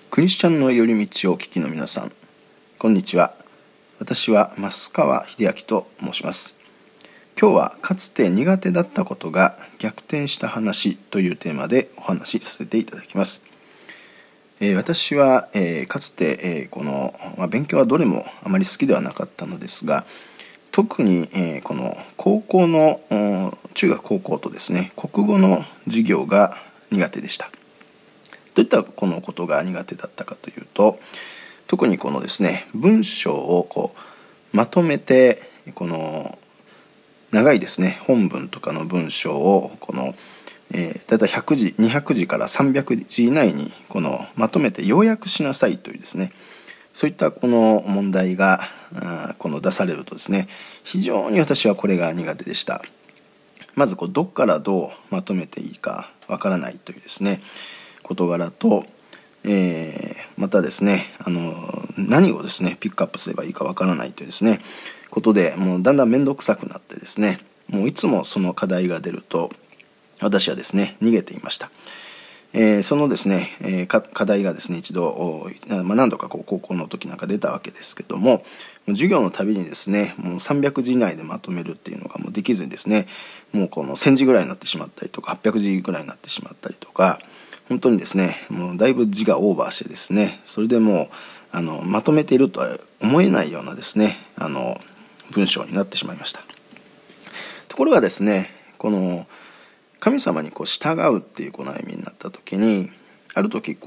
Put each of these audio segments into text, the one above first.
クリスチャンの寄り道をお聞きの皆さん、こんにちは。私は増川秀明と申します。今日はかつて苦手だったことが逆転した話というテーマでお話しさせていただきます。私は、かつて、勉強はどれもあまり好きではなかったのですが、特に、この高校の中学高校とですね、国語の授業が苦手でした。どういったこのことが苦手だったかというと、特にこのですね、文章をまとめて、この長いですね、本文とかの文章をだいたい100字200字から300字以内にまとめて要約しなさいというですね、そういったこの問題が出されるとですね、非常に私はこれが苦手でした。まずどこからどうまとめていいかわからないというですね事柄と、またですね何をですねピックアップすればいいかわからないというですねことで、もうだんだん面倒くさくなってですね、もういつもその課題が出ると私はですね逃げていました。そのですね、課題がですね一度、何度か高校の時なんか出たわけですけども、授業のたびにですねもう300字以内でまとめるっていうのがもうできずにですね、もう1000字ぐらいになってしまったりとか800字ぐらいになってしまったりとか、本当にですねもうだいぶ字がオーバーしてですね、それでもうまとめているとは思えないようなですね文章になってしまいました。ところがですね、神様に従うっていう歩みになった時に、ある時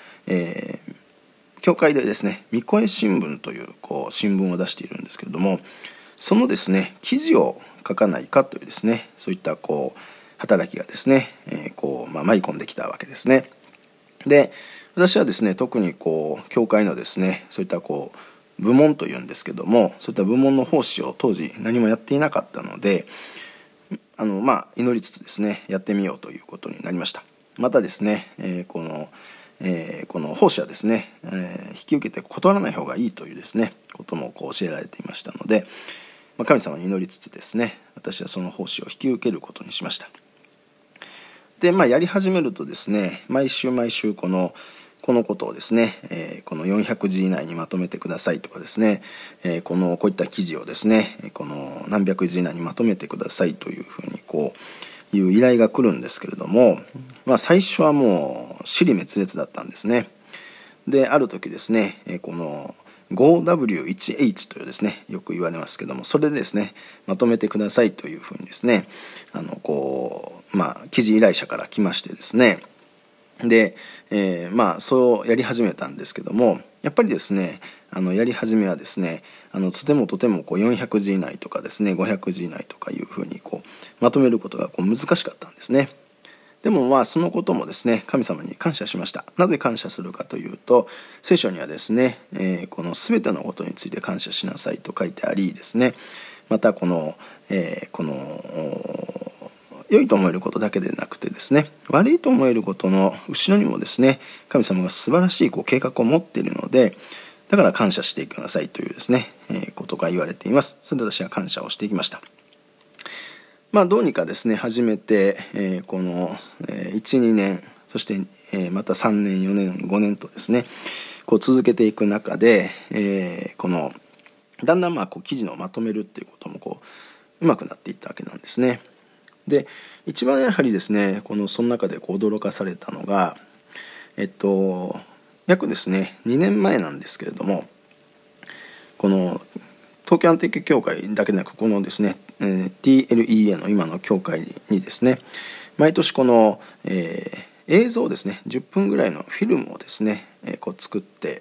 教会でですね御声新聞という新聞を出しているんですけれども、そのですね記事を書かないかというですね、そういった働きがですね舞い込んできたわけですね。で、私はですね特に教会のですねそういった部門というんですけども、そういった部門の奉仕を当時何もやっていなかったので、祈りつつですねやってみようということになりました。またですね、この奉仕はですね、引き受けて断らない方がいいというですねことも教えられていましたので、神様に祈りつつですね、私はその奉仕を引き受けることにしました。で、やり始めるとですね、毎週このことをですね、この400字以内にまとめてくださいとかですね、こういった記事をですね何百字以内にまとめてくださいというふうにいう依頼が来るんですけれども、最初はもう支離滅裂だったんですね。で、ある時ですねこの 5W1H というですねよく言われますけども、それでですねまとめてくださいというふうにですね記事依頼者から来ましてですね、で、そうやり始めたんですけども、やっぱりですねやり始めはですねとても400字以内とかですね500字以内とかいうふうにまとめることが難しかったんですね。でもそのこともですね神様に感謝しました。なぜ感謝するかというと、聖書にはですね、この全てのことについて感謝しなさいと書いてありですね、また良いと思えることだけでなくてですね、悪いと思えることの後ろにもですね神様が素晴らしい計画を持っているので、だから感謝していきなさいというですね、ことが言われています。それで私は感謝をしていきました。どうにかですね始めて、この 1,2 年、そしてまた3年4年5年とですね続けていく中で、だんだん記事のまとめるっていうこともうまくなっていったわけなんですね。で、一番やはりですねその中で驚かされたのが約ですね2年前なんですけれども、この東京アンティーク協会だけでなくこのですね、TLEA の今の協会にですね毎年映像をですね10分ぐらいのフィルムをですね作って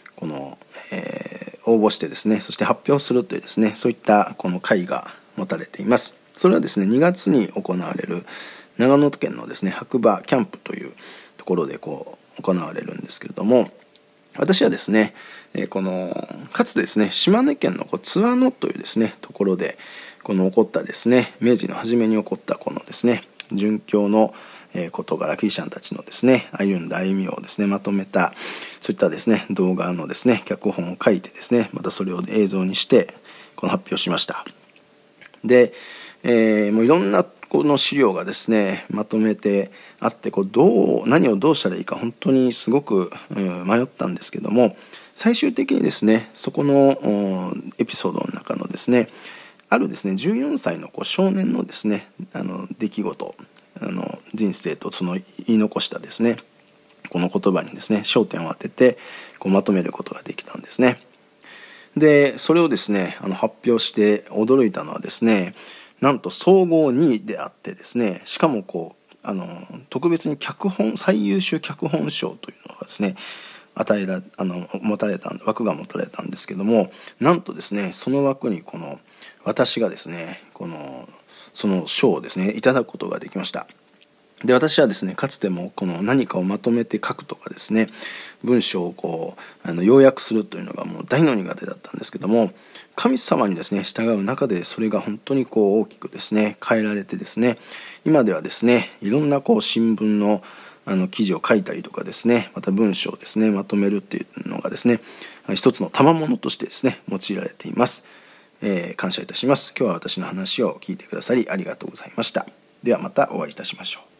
応募してですね、そして発表するというですねそういった会が持たれています。それはですね2月に行われる長野県のですね白馬キャンプというところで行われるんですけれども、私はですねかつてですね島根県の津和野というですねところで起こったですね明治の初めに起こったですね殉教の事柄、クリスチャンたちのですね歩んだ歩みをですねまとめた、そういったですね動画のですね脚本を書いてですね、またそれを映像にして発表しました。で、もういろんなこの資料がですねまとめてあって、何をどうしたらいいか本当にすごく迷ったんですけども、最終的にですねそこのエピソードの中のですねあるですね14歳の少年のですね出来事、人生とその言い残したですねこの言葉にですね焦点を当ててまとめることができたんですね。でそれをですね発表して驚いたのはですね、なんと総合2位であってですね、しかも特別に最優秀脚本賞というのがですね枠が持たれたんですけども、なんとですねその枠に私がですねその賞をですねいただくことができました。で私はですねかつても何かをまとめて書くとかですね文章を要約するというのがもう大の苦手だったんですけども、神様にですね従う中でそれが本当に大きくですね変えられてですね、今ではですねいろんな新聞の記事を書いたりとかですね、また文章をですねまとめるっていうのがですね一つの賜物としてですね用いられています。感謝いたします。今日は私の話を聞いてくださりありがとうございました。ではまたお会いいたしましょう。